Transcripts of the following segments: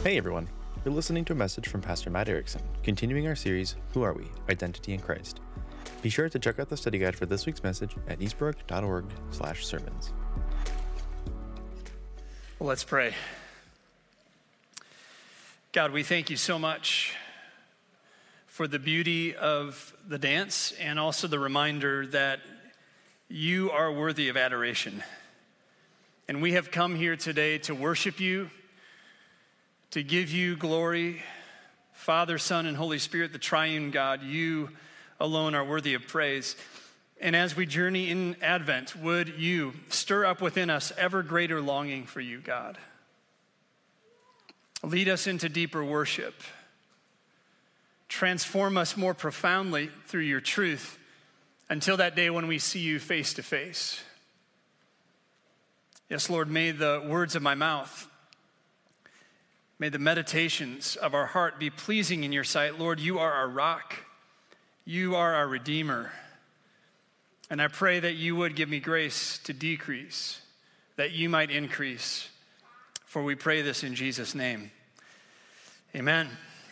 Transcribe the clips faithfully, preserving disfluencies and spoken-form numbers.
Hey everyone, you're listening to a message from Pastor Matt Erickson, continuing our series, Who Are We? Identity in Christ. Be sure to check out the study guide for this week's message at eastbrook.org slash sermons. Well, let's pray. God, we thank you so much for the beauty of the dance and also the reminder that you are worthy of adoration. And we have come here today to worship you, to give you glory. Father, Son, and Holy Spirit, the triune God, you alone are worthy of praise. And as we journey in Advent, would you stir up within us ever greater longing for you, God? Lead us into deeper worship. Transform us more profoundly through your truth until that day when we see you face to face. Yes, Lord, may the words of my mouth, may the meditations of our heart be pleasing in your sight. Lord, you are our rock. You are our Redeemer. And I pray that you would give me grace to decrease, that you might increase. For we pray this in Jesus' name. Amen.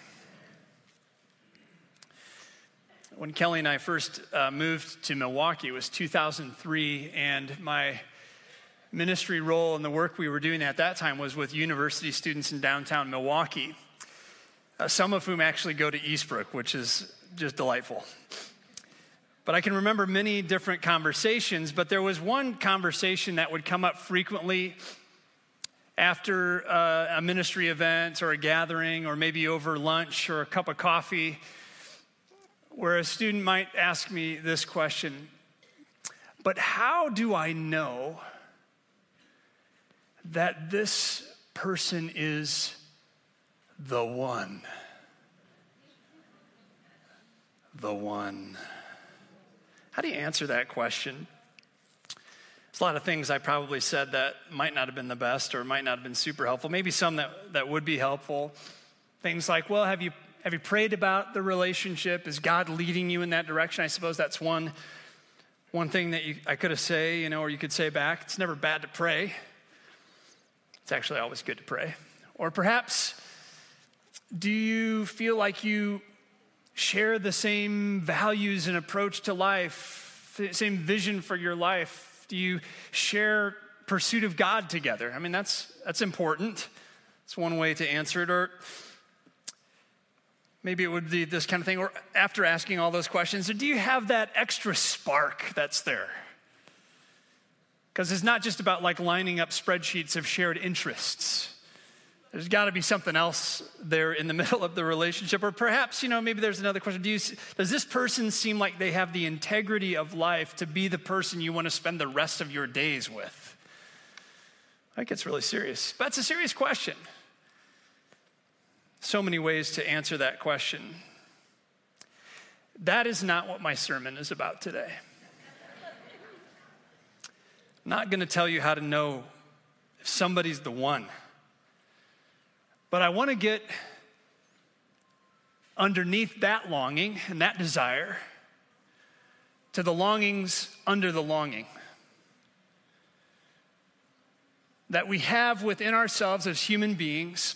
When Kelly and I first uh, moved to Milwaukee, it was two thousand three, and my ministry role and the work we were doing at that time was with university students in downtown Milwaukee, uh, some of whom actually go to Eastbrook, which is just delightful. But I can remember many different conversations, but there was one conversation that would come up frequently after uh, a ministry event or a gathering or maybe over lunch or a cup of coffee, where a student might ask me this question: but how do I know that this person is the one? The one. How do you answer that question? There's a lot of things I probably said that might not have been the best or might not have been super helpful. Maybe some that, that would be helpful. Things like, well, have you have you prayed about the relationship? Is God leading you in that direction? I suppose that's one, one thing that you, I could have say, you know, or you could say back. It's never bad to pray. It's actually always good to pray. Or perhaps, do you feel like you share the same values and approach to life, same vision for your life? Do you share pursuit of God together? I mean, that's that's important. It's one way to answer it. Or maybe it would be this kind of thing. Or after asking all those questions, do you have that extra spark that's there? Because it's not just about like lining up spreadsheets of shared interests. There's got to be something else there in the middle of the relationship. Or perhaps, you know, maybe there's another question. Do you, does this person seem like they have the integrity of life to be the person you want to spend the rest of your days with? I think it's really serious. But it's a serious question. So many ways to answer that question. That is not what my sermon is about today. I'm not going to tell you how to know if somebody's the one. But I want to get underneath that longing and that desire to the longings under the longing that we have within ourselves as human beings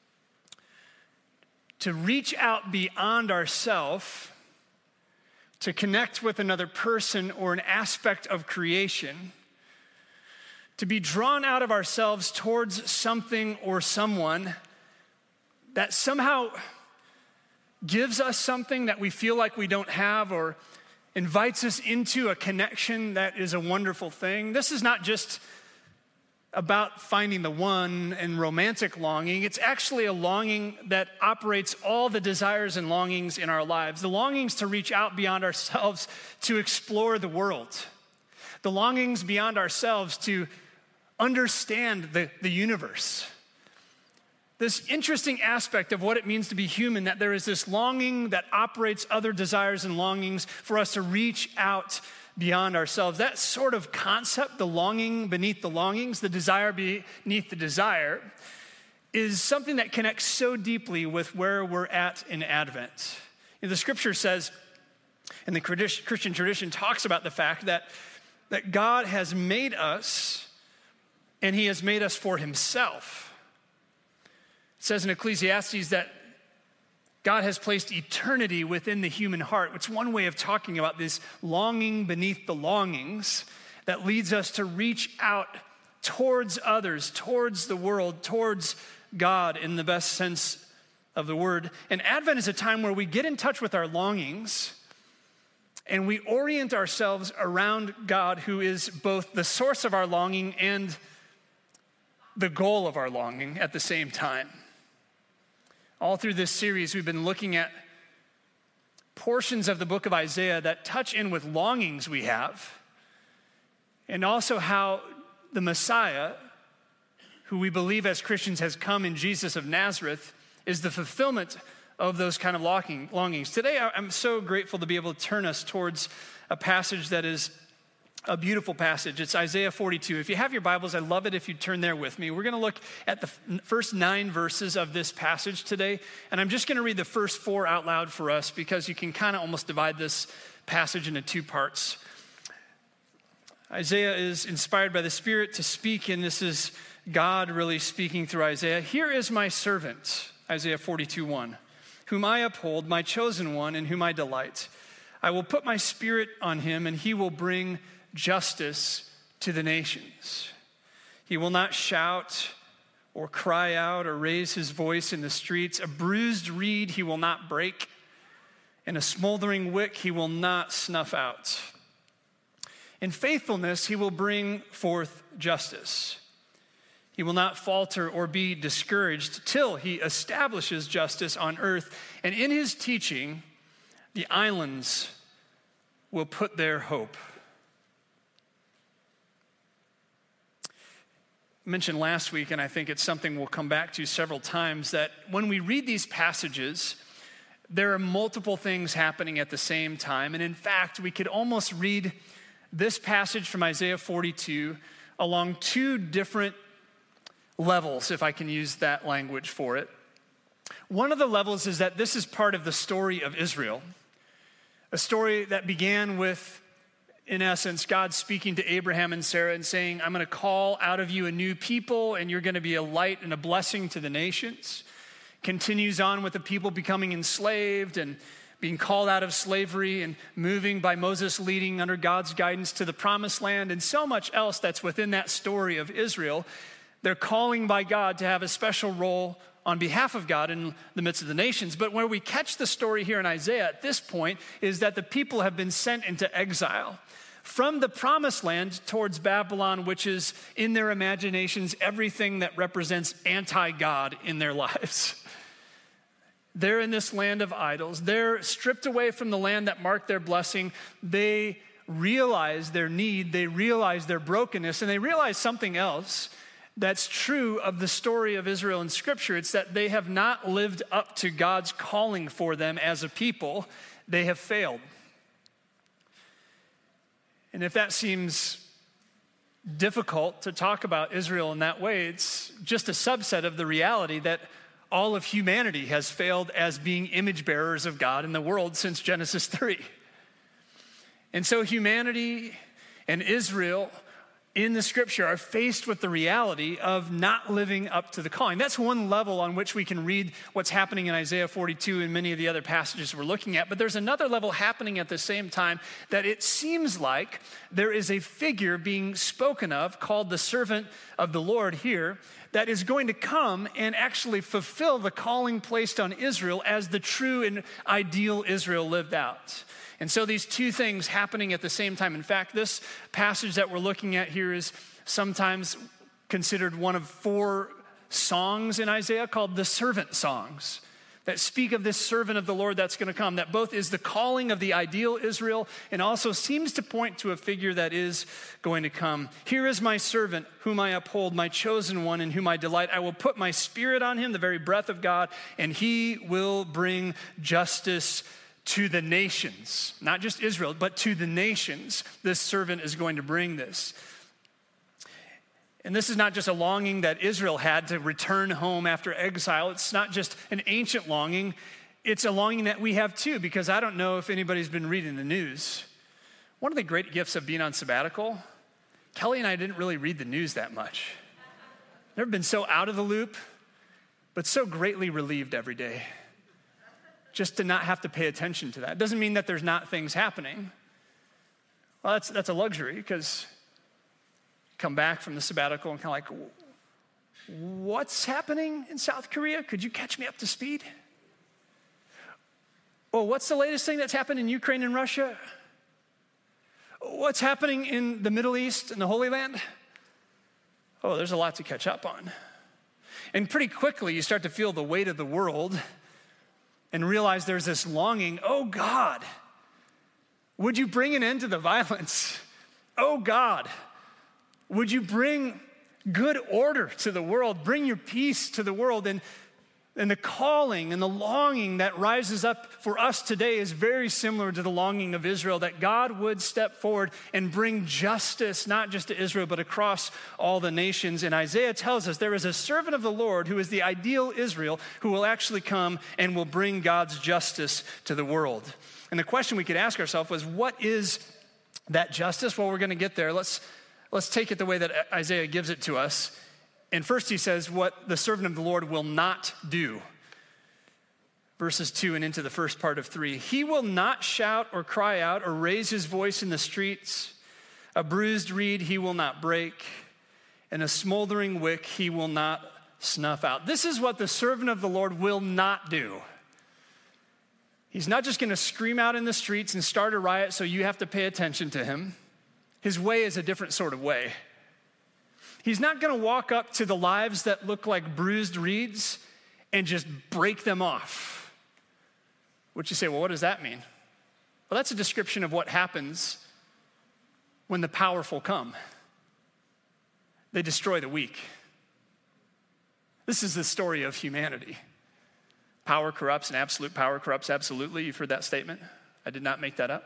to reach out beyond ourselves to connect with another person or an aspect of creation, to be drawn out of ourselves towards something or someone that somehow gives us something that we feel like we don't have, or invites us into a connection that is a wonderful thing. This is not just about finding the one and romantic longing. It's actually a longing that operates all the desires and longings in our lives. The longings to reach out beyond ourselves to explore the world. The longings beyond ourselves to understand the, the universe. This interesting aspect of what it means to be human, that there is this longing that operates other desires and longings for us to reach out beyond ourselves. That sort of concept, the longing beneath the longings, the desire beneath the desire, is something that connects so deeply with where we're at in Advent. You know, the scripture says, and the Christian tradition talks about the fact that, that God has made us, and he has made us for himself. says in Ecclesiastes that God has placed eternity within the human heart. It's one way of talking about this longing beneath the longings that leads us to reach out towards others, towards the world, towards God in the best sense of the word. And Advent is a time where we get in touch with our longings and we orient ourselves around God, who is both the source of our longing and the goal of our longing at the same time. All through this series, we've been looking at portions of the book of Isaiah that touch in with longings we have, and also how the Messiah, who we believe as Christians has come in Jesus of Nazareth, is the fulfillment of those kind of longing, longings. Today, I'm so grateful to be able to turn us towards a passage that is a beautiful passage. It's Isaiah forty-two. If you have your Bibles, I'd love it if you turn there with me. We're going to look at the first nine verses of this passage today, and I'm just going to read the first four out loud for us because you can kind of almost divide this passage into two parts. Isaiah is inspired by the Spirit to speak, and this is God really speaking through Isaiah. Here is my servant, Isaiah forty-two one, whom I uphold, my chosen one, in whom I delight. I will put my Spirit on him, and he will bring justice to the nations. He will not shout or cry out or raise his voice in the streets. A bruised reed he will not break, and a smoldering wick he will not snuff out. In faithfulness he will bring forth justice. He will not falter or be discouraged till he establishes justice on earth. And in his teaching, the islands will put their hope. I mentioned last week, and I think it's something we'll come back to several times, that when we read these passages, there are multiple things happening at the same time. And in fact, we could almost read this passage from Isaiah forty-two along two different levels, if I can use that language for it. One of the levels is that this is part of the story of Israel, a story that began with, in essence, God speaking to Abraham and Sarah and saying, I'm going to call out of you a new people, and you're going to be a light and a blessing to the nations. Continues on with the people becoming enslaved and being called out of slavery and moving by Moses leading under God's guidance to the promised land, and so much else that's within that story of Israel. They're calling by God to have a special role on behalf of God in the midst of the nations. But where we catch the story here in Isaiah at this point is that the people have been sent into exile from the promised land towards Babylon, which is in their imaginations everything that represents anti-God in their lives. They're in this land of idols. They're stripped away from the land that marked their blessing. They realize their need. They realize their brokenness. And they realize something else that's true of the story of Israel in Scripture. It's that they have not lived up to God's calling for them as a people. They have failed. And if that seems difficult to talk about Israel in that way, it's just a subset of the reality that all of humanity has failed as being image bearers of God in the world since Genesis three. And so humanity and Israel in the Scripture are faced with the reality of not living up to the calling. That's one level on which we can read what's happening in Isaiah forty-two and many of the other passages we're looking at. But there's another level happening at the same time, that it seems like there is a figure being spoken of called the servant of the Lord here that is going to come and actually fulfill the calling placed on Israel as the true and ideal Israel lived out. And so these two things happening at the same time. In fact, this passage that we're looking at here is sometimes considered one of four songs in Isaiah called the servant songs that speak of this servant of the Lord that's going to come, that both is the calling of the ideal Israel and also seems to point to a figure that is going to come. Here is my servant whom I uphold, my chosen one in whom I delight. I will put my Spirit on him, the very breath of God, and he will bring justice to the nations, not just Israel, but to the nations. This servant is going to bring this. And this is not just a longing that Israel had to return home after exile. It's not just an ancient longing. It's a longing that we have too, because I don't know if anybody's been reading the news. One of the great gifts of being on sabbatical, Kelly and I didn't really read the news that much. Never been so out of the loop. but so greatly relieved every day just to not have to pay attention to that. Doesn't mean that there's not things happening. Well, that's, that's a luxury, because you come back from the sabbatical and kind of like, what's happening in South Korea? Could you catch me up to speed? Well, what's the latest thing that's happened in Ukraine and Russia? What's happening in the Middle East and the Holy Land? Oh, there's a lot to catch up on. And pretty quickly, you start to feel the weight of the world and realize there's this longing. Oh, God, would you bring an end to the violence? Oh, God, would you bring good order to the world? Bring your peace to the world. And, and the calling and the longing that rises up for us today is very similar to the longing of Israel, that God would step forward and bring justice, not just to Israel, but across all the nations. And Isaiah tells us there is a servant of the Lord who is the ideal Israel, who will actually come and will bring God's justice to the world. And the question we could ask ourselves was, what is that justice? Well, we're going to get there. Let's, let's take it the way that Isaiah gives it to us. And first he says what the servant of the Lord will not do. Verses two and into the first part of three. He will not shout or cry out or raise his voice in the streets. A bruised reed he will not break, and a smoldering wick he will not snuff out. This is what the servant of the Lord will not do. He's not just going to scream out in the streets and start a riot so you have to pay attention to him. His way is a different sort of way. He's not going to walk up to the lives that look like bruised reeds and just break them off. Which you say, well, what does that mean? Well, that's a description of what happens when the powerful come. They destroy the weak. This is the story of humanity. Power corrupts, and absolute power corrupts absolutely. You've heard that statement. I did not make that up.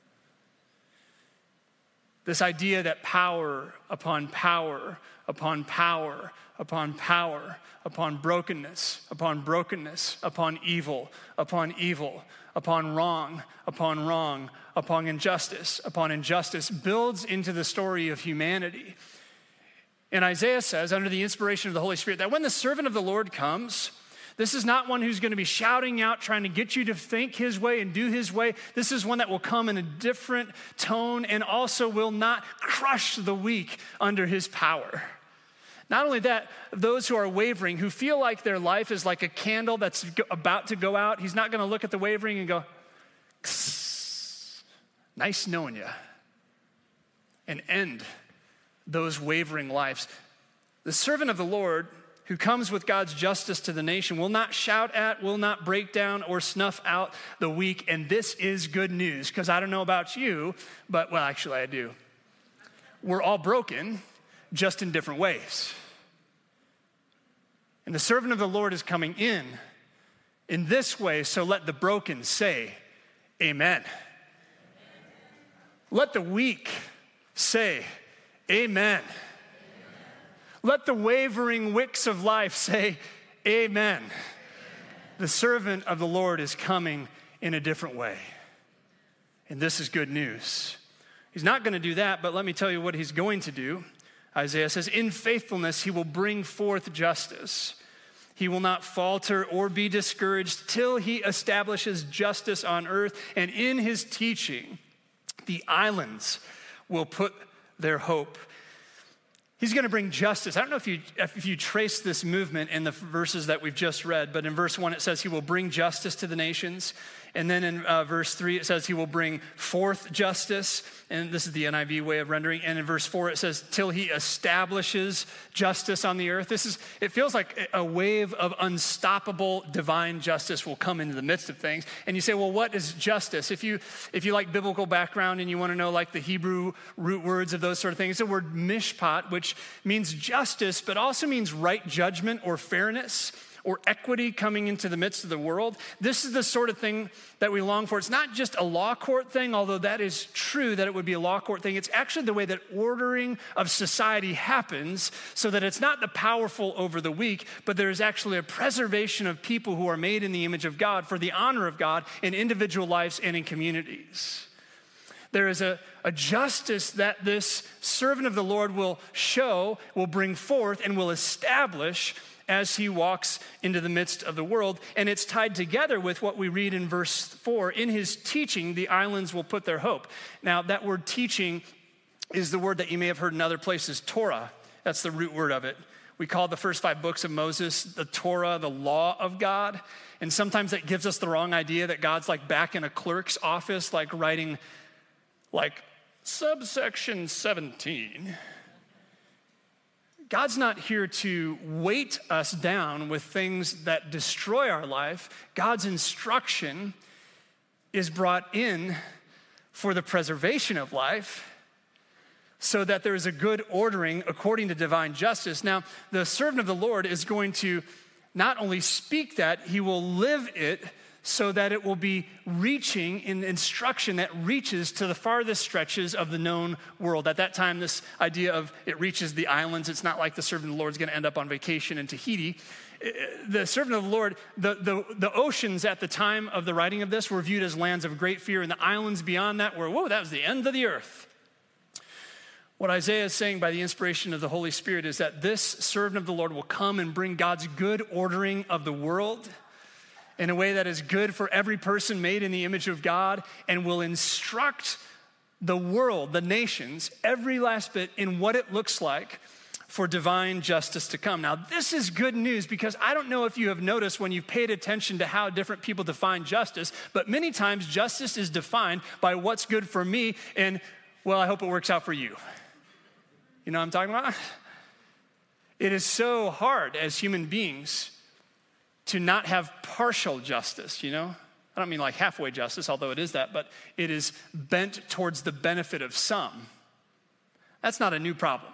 This idea that power upon power, upon power, upon power, upon brokenness, upon brokenness, upon evil, upon evil, upon wrong, upon wrong, upon injustice, upon injustice, builds into the story of humanity. And Isaiah says, under the inspiration of the Holy Spirit, that when the servant of the Lord comes, this is not one who's going to be shouting out, trying to get you to think his way and do his way. This is one that will come in a different tone and also will not crush the weak under his power. Not only that, those who are wavering, who feel like their life is like a candle that's about to go out, he's not going to look at the wavering and go, nice knowing you, and end those wavering lives. The servant of the Lord, who comes with God's justice to the nation, will not shout at, will not break down or snuff out the weak. And this is good news, because I don't know about you, but, well, actually I do. We're all broken, just in different ways. And the servant of the Lord is coming in, in this way, so let the broken say, amen. Let the weak say, amen. Let the wavering wicks of life say, amen. Amen. The servant of the Lord is coming in a different way. And this is good news. He's not going to do that, but let me tell you what he's going to do. Isaiah says, in faithfulness, he will bring forth justice. He will not falter or be discouraged till he establishes justice on earth. And in his teaching, the islands will put their hope. He's going to bring justice. I don't know if you if you trace this movement in the verses that we've just read, but in verse one it says he will bring justice to the nations. And then in uh, verse three it says he will bring forth justice. And this is the N I V way of rendering. And in verse four it says till he establishes justice on the earth. This is, it feels like a wave of unstoppable divine justice will come into the midst of things. And you say, well, what is justice? If you if you like biblical background and you want to know like the Hebrew root words of those sort of things, it's the word mishpat, which means justice, but also means right judgment or fairness or equity coming into the midst of the world. This is the sort of thing that we long for. It's not just a law court thing, although that is true that it would be a law court thing. It's actually the way that ordering of society happens, so that it's not the powerful over the weak, but there is actually a preservation of people who are made in the image of God for the honor of God in individual lives and in communities. There is a, a justice that this servant of the Lord will show, will bring forth, and will establish as he walks into the midst of the world. And it's tied together with what we read in verse four. In his teaching, the islands will put their hope. Now, that word teaching is the word that you may have heard in other places, Torah. That's the root word of it. We call the first five books of Moses the Torah, the law of God. And sometimes that gives us the wrong idea that God's like back in a clerk's office, like writing like subsection seventeen. God's not here to weight us down with things that destroy our life. God's instruction is brought in for the preservation of life so that there is a good ordering according to divine justice. Now, the servant of the Lord is going to not only speak that, he will live it so that it will be reaching in instruction that reaches to the farthest stretches of the known world. At that time, this idea of it reaches the islands, it's not like the servant of the Lord is going to end up on vacation in Tahiti. The servant of the Lord, the, the, the oceans at the time of the writing of this were viewed as lands of great fear, and the islands beyond that were, whoa, that was the end of the earth. What Isaiah is saying by the inspiration of the Holy Spirit is that this servant of the Lord will come and bring God's good ordering of the world in a way that is good for every person made in the image of God, and will instruct the world, the nations, every last bit in what it looks like for divine justice to come. Now, this is good news because I don't know if you have noticed when you've paid attention to how different people define justice, but many times justice is defined by what's good for me and, well, I hope it works out for you. You know what I'm talking about? It is so hard as human beings to not have partial justice, you know? I don't mean like halfway justice, although it is that, but it is bent towards the benefit of some. That's not a new problem.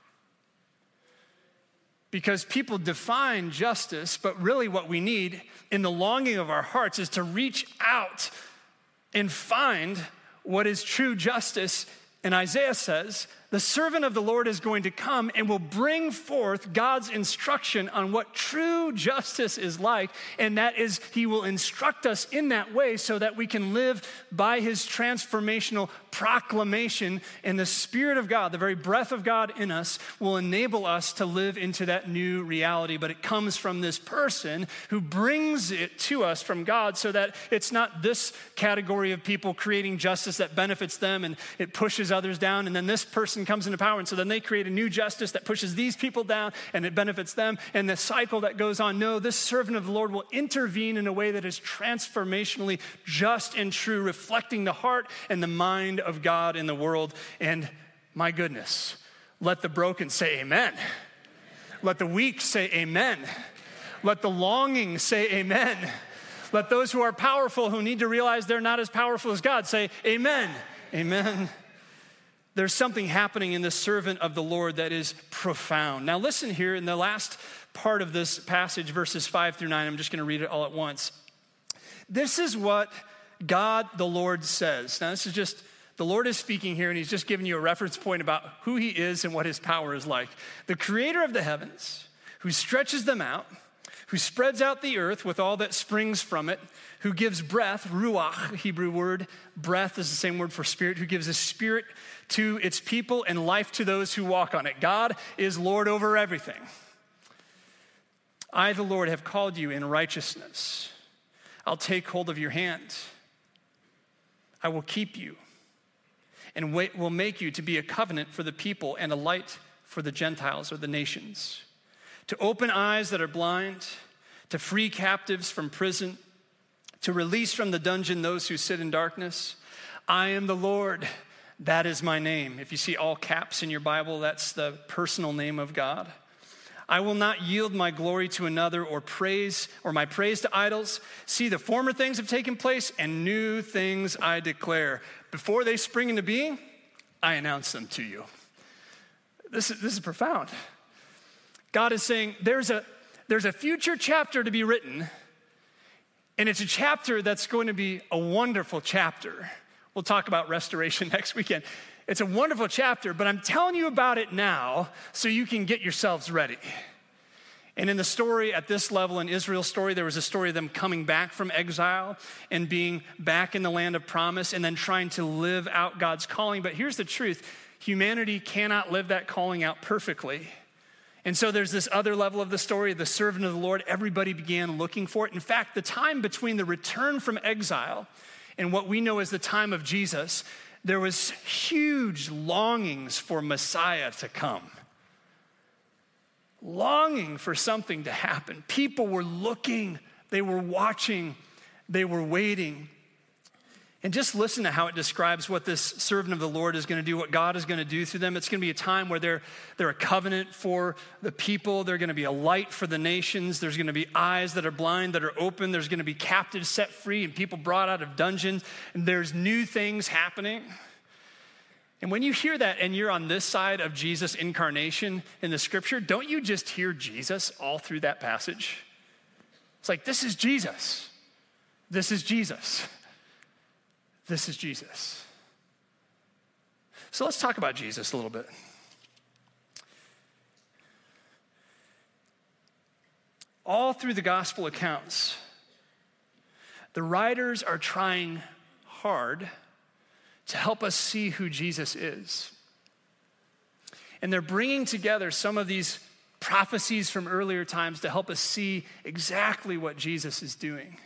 Because people define justice, but really what we need in the longing of our hearts is to reach out and find what is true justice. And Isaiah says, the servant of the Lord is going to come and will bring forth God's instruction on what true justice is like. And that is, he will instruct us in that way so that we can live by his transformational proclamation. And the Spirit of God, the very breath of God in us, will enable us to live into that new reality. But it comes from this person who brings it to us from God so that it's not this category of people creating justice that benefits them and it pushes others down. And then this person comes into power, and so then they create a new justice that pushes these people down and it benefits them, and the cycle that goes on. No, this servant of the Lord will intervene in a way that is transformationally just and true, reflecting the heart and the mind of God in the world. And my goodness, let the broken say amen. Let the weak say amen. Let the longing say amen. Let those who are powerful, who need to realize they're not as powerful as God, say amen. Amen. There's something happening in the servant of the Lord that is profound. Now listen here in the last part of this passage, verses five through nine, I'm just gonna read it all at once. This is what God the Lord says. Now this is just, the Lord is speaking here and he's just giving you a reference point about who he is and what his power is like. The creator of the heavens, who stretches them out, who spreads out the earth with all that springs from it, who gives breath, ruach, Hebrew word, breath is the same word for spirit, who gives a spirit to its people and life to those who walk on it. God is Lord over everything. I, the Lord, have called you in righteousness. I'll take hold of your hand. I will keep you and will make you to be a covenant for the people and a light for the Gentiles or the nations, to open eyes that are blind, to free captives from prison, to release from the dungeon those who sit in darkness. I am the Lord, that is my name. If you see all caps in your Bible, that's the personal name of God. I will not yield my glory to another or praise or my praise to idols. See, the former things have taken place and new things I declare. Before they spring into being, I announce them to you. This is, this is profound. God is saying there's a, there's a future chapter to be written, and it's a chapter that's going to be a wonderful chapter. We'll talk about restoration next weekend. It's a wonderful chapter, but I'm telling you about it now so you can get yourselves ready. And in the story at this level, in Israel's story, there was a story of them coming back from exile and being back in the land of promise and then trying to live out God's calling. But here's the truth. Humanity cannot live that calling out perfectly. And so there's this other level of the story, the servant of the Lord. Everybody began looking for it. In fact, the time between the return from exile and what we know as the time of Jesus, there was huge longings for Messiah to come. Longing for something to happen. People were looking, they were watching, they were waiting. And just listen to how it describes what this servant of the Lord is going to do, what God is going to do through them. It's going to be a time where they're, they're a covenant for the people. They're going to be a light for the nations. There's going to be eyes that are blind, that are open. There's going to be captives set free and people brought out of dungeons. And there's new things happening. And when you hear that and you're on this side of Jesus' incarnation in the scripture, don't you just hear Jesus all through that passage? It's like, this is Jesus. This is Jesus. This is Jesus. So let's talk about Jesus a little bit. All through the gospel accounts, the writers are trying hard to help us see who Jesus is. And they're bringing together some of these prophecies from earlier times to help us see exactly what Jesus is doing.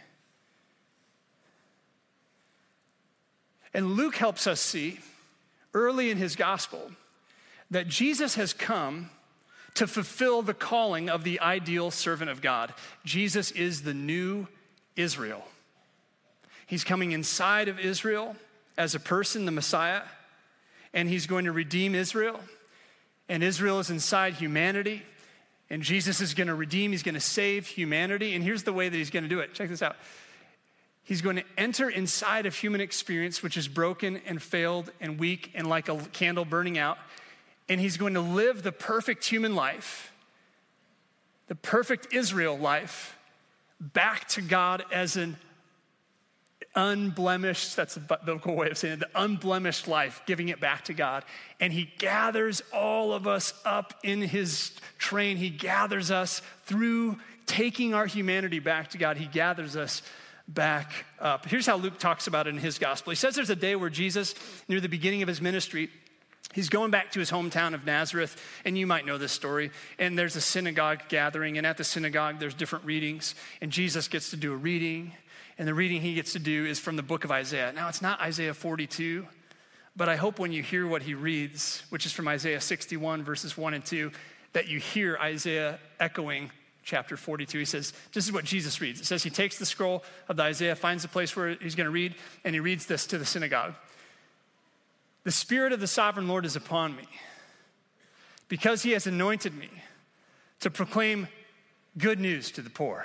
And Luke helps us see early in his gospel that Jesus has come to fulfill the calling of the ideal servant of God. Jesus is the new Israel. He's coming inside of Israel as a person, the Messiah, and he's going to redeem Israel. And Israel is inside humanity, and Jesus is going to redeem, he's going to save humanity. And here's the way that he's going to do it. Check this out. He's going to enter inside of human experience, which is broken and failed and weak and like a candle burning out. And he's going to live the perfect human life, the perfect Israel life, back to God as an unblemished, that's a biblical way of saying it, the unblemished life, giving it back to God. And he gathers all of us up in his train. He gathers us through taking our humanity back to God. He gathers us back up. Here's how Luke talks about it in his gospel. He says there's a day where Jesus, near the beginning of his ministry, he's going back to his hometown of Nazareth, and you might know this story. And there's a synagogue gathering, and at the synagogue, there's different readings, and Jesus gets to do a reading. And the reading he gets to do is from the book of Isaiah. Now, it's not Isaiah forty-two, but I hope when you hear what he reads, which is from Isaiah sixty-one, verses one and two, that you hear Isaiah echoing chapter forty-two. He says, this is what Jesus reads. It says he takes the scroll of the Isaiah, finds the place where he's going to read, and he reads this to the synagogue. The Spirit of the sovereign Lord is upon me, because he has anointed me to proclaim good news to the poor.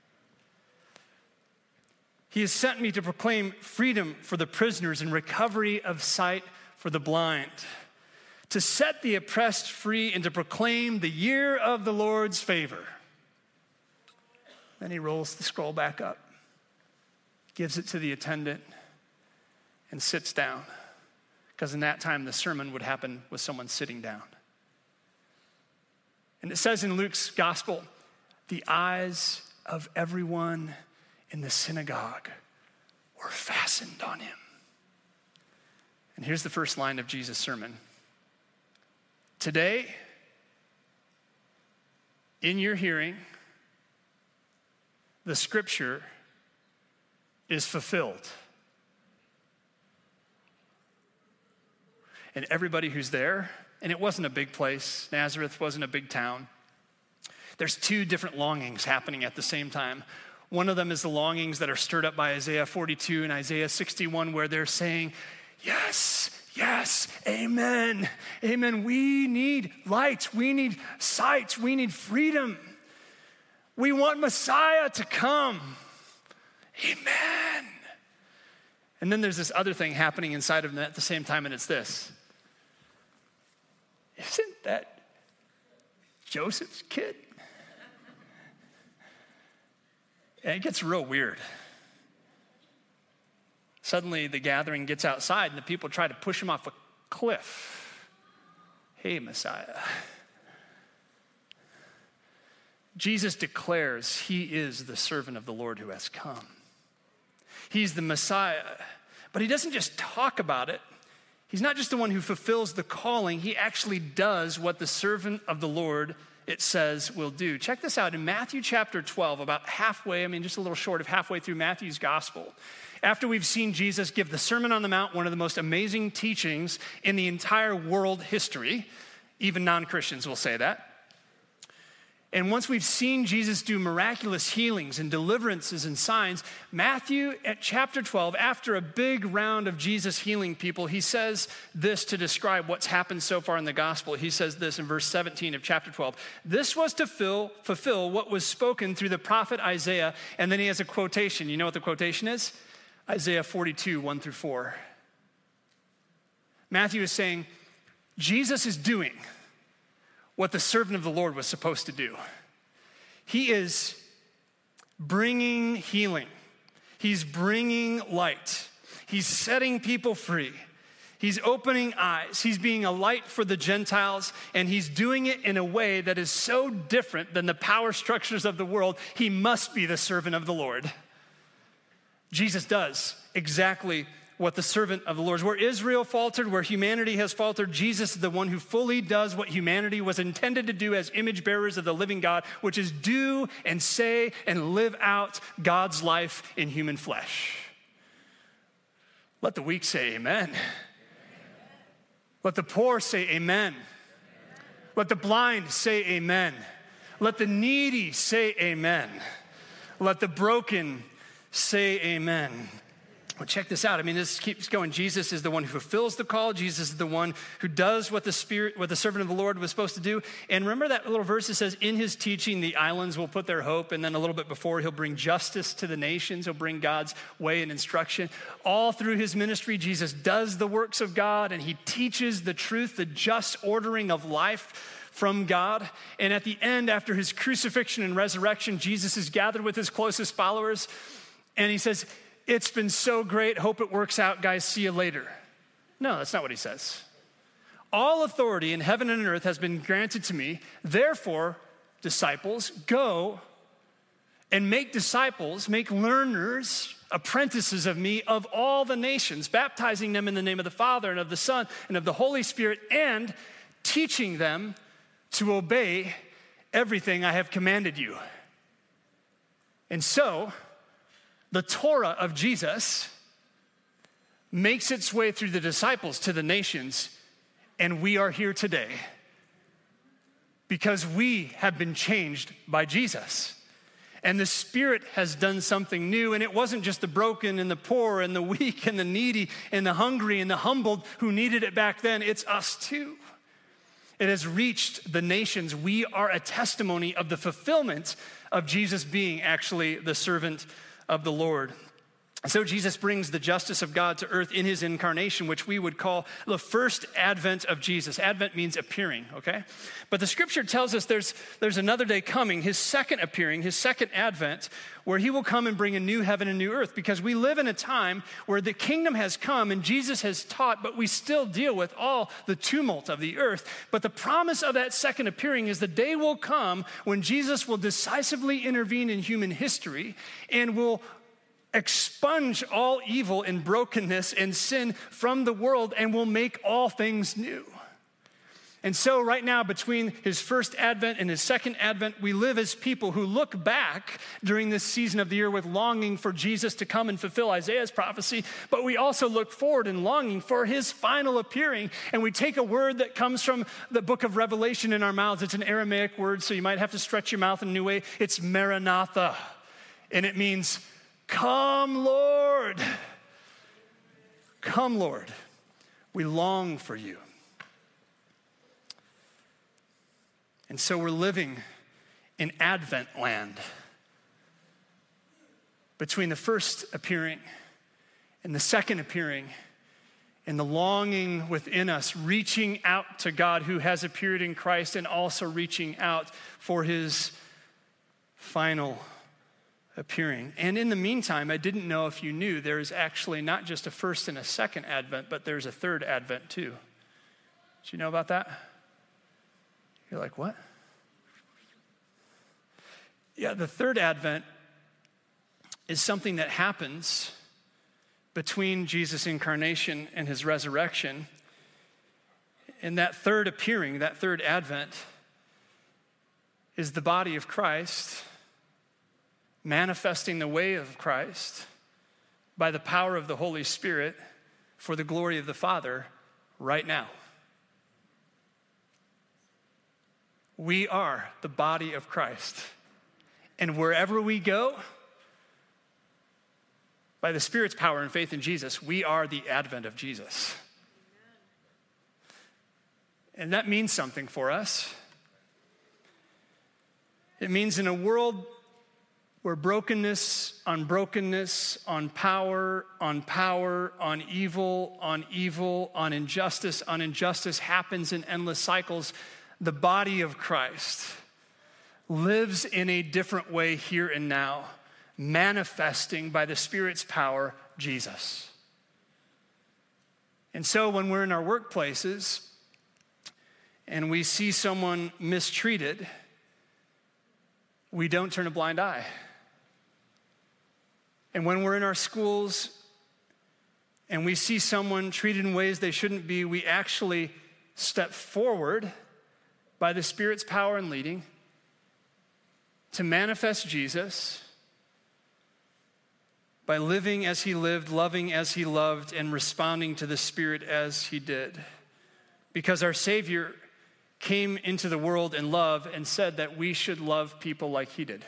He has sent me to proclaim freedom for the prisoners and recovery of sight for the blind, to set the oppressed free and to proclaim the year of the Lord's favor. Then he rolls the scroll back up, gives it to the attendant, and sits down. Because in that time, the sermon would happen with someone sitting down. And it says in Luke's gospel, the eyes of everyone in the synagogue were fastened on him. And here's the first line of Jesus' sermon. Today, in your hearing, the scripture is fulfilled. And everybody who's there, and it wasn't a big place, Nazareth wasn't a big town. There's two different longings happening at the same time. One of them is the longings that are stirred up by Isaiah forty-two and Isaiah sixty-one, where they're saying, yes, yes, amen, amen. We need light, we need sight, we need freedom. We want Messiah to come. Amen. And then there's this other thing happening inside of them at the same time, and it's this. Isn't that Joseph's kid? And it gets real weird. Suddenly, the gathering gets outside, and the people try to push him off a cliff. Hey, Messiah. Jesus declares he is the servant of the Lord who has come. He's the Messiah, but he doesn't just talk about it. He's not just the one who fulfills the calling. He actually does what the servant of the Lord, it says, will do. Check this out. In Matthew chapter twelve, about halfway, I mean, just a little short of halfway through Matthew's gospel, after we've seen Jesus give the Sermon on the Mount, one of the most amazing teachings in the entire world history, even non-Christians will say that. And once we've seen Jesus do miraculous healings and deliverances and signs, Matthew at chapter twelve, after a big round of Jesus healing people, he says this to describe what's happened so far in the gospel. He says this in verse seventeen of chapter twelve. This was to fill, fulfill what was spoken through the prophet Isaiah. And then he has a quotation. You know what the quotation is? Isaiah forty-two, one through four. Matthew is saying, Jesus is doing what the servant of the Lord was supposed to do. He is bringing healing. He's bringing light. He's setting people free. He's opening eyes. He's being a light for the Gentiles, and he's doing it in a way that is so different than the power structures of the world. He must be the servant of the Lord. Jesus does exactly what the servant of the Lord is. Where Israel faltered, where humanity has faltered, Jesus is the one who fully does what humanity was intended to do as image bearers of the living God, which is do and say and live out God's life in human flesh. Let the weak say amen. Amen. Let the poor say amen. Amen. Let the blind say amen. Let the needy say amen. Let the broken say amen. Well, check this out. I mean, this keeps going. Jesus is the one who fulfills the call. Jesus is the one who does what the Spirit, what the servant of the Lord was supposed to do. And remember that little verse that says, in his teaching, the islands will put their hope. And then a little bit before, he'll bring justice to the nations. He'll bring God's way and instruction. All through his ministry, Jesus does the works of God, and he teaches the truth, the just ordering of life from God. And at the end, after his crucifixion and resurrection, Jesus is gathered with his closest followers, and he says, it's been so great. Hope it works out, guys. See you later. No, that's not what he says. All authority in heaven and on earth has been granted to me. Therefore, disciples, go and make disciples, make learners, apprentices of me of all the nations, baptizing them in the name of the Father and of the Son and of the Holy Spirit, and teaching them to obey everything I have commanded you. And so, the Torah of Jesus makes its way through the disciples to the nations, and we are here today because we have been changed by Jesus. And the Spirit has done something new, and it wasn't just the broken and the poor and the weak and the needy and the hungry and the humbled who needed it back then. It's us too. It has reached the nations. We are a testimony of the fulfillment of Jesus being actually the servant of the Lord. So Jesus brings the justice of God to earth in his incarnation, which we would call the first advent of Jesus. Advent means appearing, okay? But the scripture tells us there's, there's another day coming, his second appearing, his second advent, where he will come and bring a new heaven and new earth, because we live in a time where the kingdom has come and Jesus has taught, but we still deal with all the tumult of the earth. But the promise of that second appearing is the day will come when Jesus will decisively intervene in human history and will expunge all evil and brokenness and sin from the world and will make all things new. And so right now, between his first advent and his second advent, we live as people who look back during this season of the year with longing for Jesus to come and fulfill Isaiah's prophecy, but we also look forward in longing for his final appearing. And we take a word that comes from the book of Revelation in our mouths. It's an Aramaic word, so you might have to stretch your mouth in a new way. It's Maranatha, and it means, come, Lord. Come, Lord. We long for you. And so we're living in Advent land. Between the first appearing and the second appearing, and the longing within us, reaching out to God who has appeared in Christ, and also reaching out for his final appearing. And in the meantime, I didn't know if you knew, there is actually not just a first and a second advent, but there's a third advent too. Did you know about that? You're like, what? Yeah, the third advent is something that happens between Jesus' incarnation and his resurrection. And that third appearing, that third advent, is the body of Christ manifesting the way of Christ by the power of the Holy Spirit for the glory of the Father right now. We are the body of Christ. And wherever we go, by the Spirit's power and faith in Jesus, we are the advent of Jesus. And that means something for us. It means in a world where brokenness on brokenness, on power, on power, on evil, on evil, on injustice, on injustice happens in endless cycles, the body of Christ lives in a different way here and now, manifesting by the Spirit's power, Jesus. And so when we're in our workplaces and we see someone mistreated, we don't turn a blind eye. And when we're in our schools and we see someone treated in ways they shouldn't be, we actually step forward by the Spirit's power and leading to manifest Jesus by living as he lived, loving as he loved, and responding to the Spirit as he did. Because our Savior came into the world in love and said that we should love people like he did.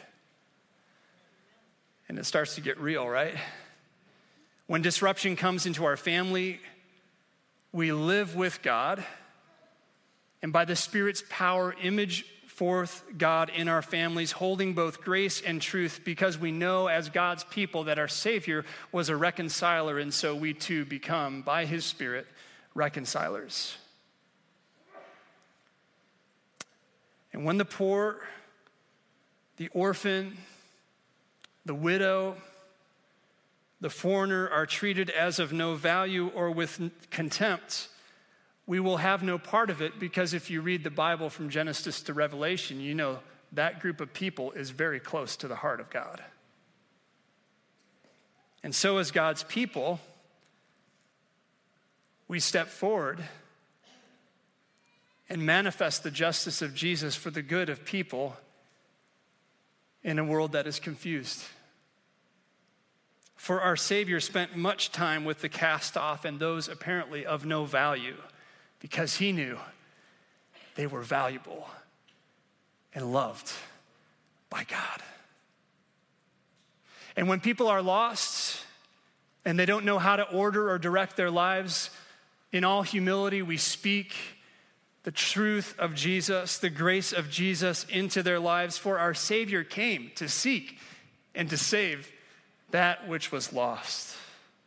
And it starts to get real, right? When disruption comes into our family, we live with God, and by the Spirit's power, image forth God in our families, holding both grace and truth, because we know as God's people that our Savior was a reconciler, and so we too become, by his Spirit, reconcilers. And when the poor, the orphan, the widow, the foreigner are treated as of no value or with contempt, we will have no part of it, because if you read the Bible from Genesis to Revelation, you know that group of people is very close to the heart of God. And so as God's people, we step forward and manifest the justice of Jesus for the good of people in a world that is confused. For our Savior spent much time with the cast off and those apparently of no value, because he knew they were valuable and loved by God. And when people are lost and they don't know how to order or direct their lives, in all humility, we speak the truth of Jesus, the grace of Jesus into their lives. For our Savior came to seek and to save that which was lost.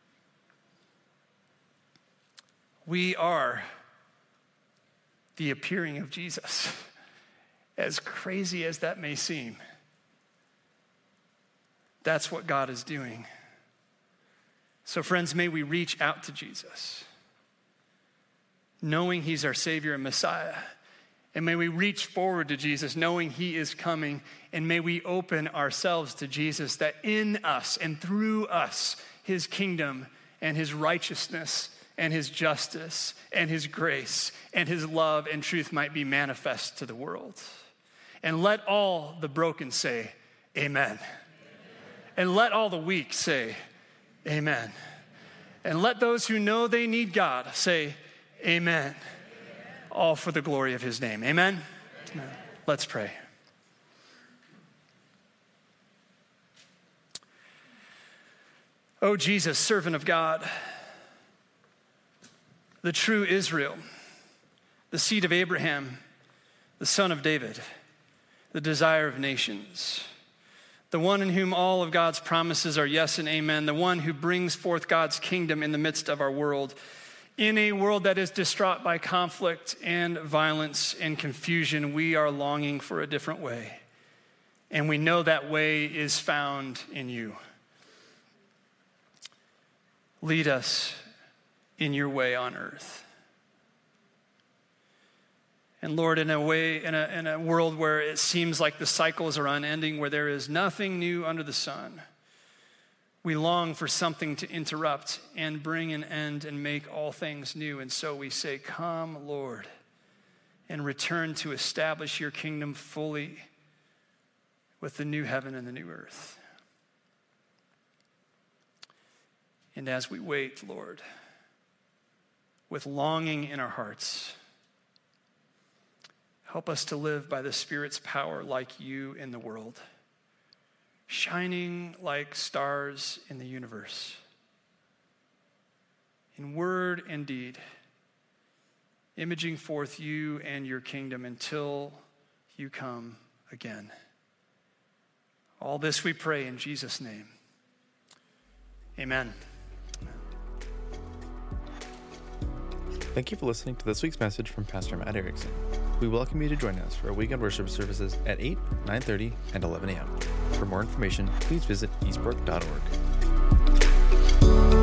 We are the appearing of Jesus, as crazy as that may seem. That's what God is doing. So friends, may we reach out to Jesus, knowing he's our Savior and Messiah. And may we reach forward to Jesus, knowing he is coming. And may we open ourselves to Jesus, that in us and through us, his kingdom and his righteousness and his justice and his grace and his love and truth might be manifest to the world. And let all the broken say, amen. Amen. And let all the weak say, amen. And let those who know they need God say, amen. Amen. All for the glory of his name. Amen? Amen. Let's pray. Oh, Jesus, servant of God, the true Israel, the seed of Abraham, the son of David, the desire of nations, the one in whom all of God's promises are yes and amen, the one who brings forth God's kingdom in the midst of our world, in a world that is distraught by conflict and violence and confusion. We are longing for a different way, and we know that way is found in you. Lead us in your way on earth. And Lord, in a way, in a, in a world where it seems like the cycles are unending, where there is nothing new under the sun, we long for something to interrupt and bring an end and make all things new. And so we say, come, Lord, and return to establish your kingdom fully with the new heaven and the new earth. And as we wait, Lord, with longing in our hearts, help us to live by the Spirit's power like you in the world, shining like stars in the universe, in word and deed, imaging forth you and your kingdom until you come again. All this we pray in Jesus' name. Amen. Thank you for listening to this week's message from Pastor Matt Erickson. We welcome you to join us for our weekend worship services at eight, nine thirty, and eleven a.m. For more information, please visit eastbrook dot org.